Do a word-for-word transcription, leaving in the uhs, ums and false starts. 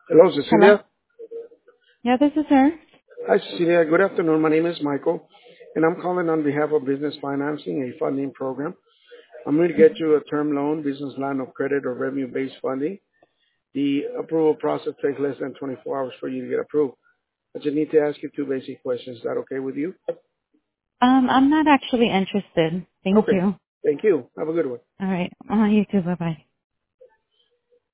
Hello, Hello? Cecilia. Yeah, this is her. Hi, Cecilia. Good afternoon. My name is Michael, and I'm calling on behalf of Business Financing, a funding program. I'm going to get you a term loan, business line of credit, or revenue-based funding. The approval process takes less than twenty-four hours for you to get approved. I just need to ask you two basic questions. Is that okay with you? Um, I'm not actually interested. Thank Okay. you. Thank you. Have a good one. All right. Uh, you too. Bye-bye.